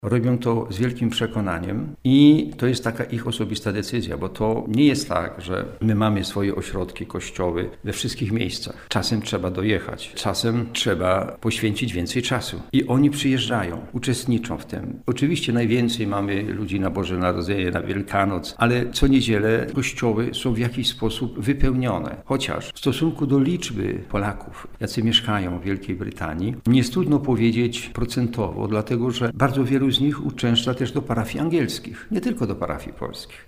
Robią to z wielkim przekonaniem i to jest taka ich osobista decyzja, bo to nie jest tak, że my mamy swoje ośrodki, kościoły we wszystkich miejscach. Czasem trzeba dojechać, czasem trzeba poświęcić więcej czasu. I oni przyjeżdżają, uczestniczą w tym. Oczywiście najwięcej mamy ludzi na Boże Narodzenie, na Wielkanoc, ale co niedzielę kościoły są w jakiś sposób wypełnione. Chociaż w stosunku do liczby Polaków, jacy mieszkają w Wielkiej Brytanii, nie jest trudno powiedzieć procentowo, dlatego że bardzo wielu z nich uczęszcza też do parafii angielskich, nie tylko do parafii polskich.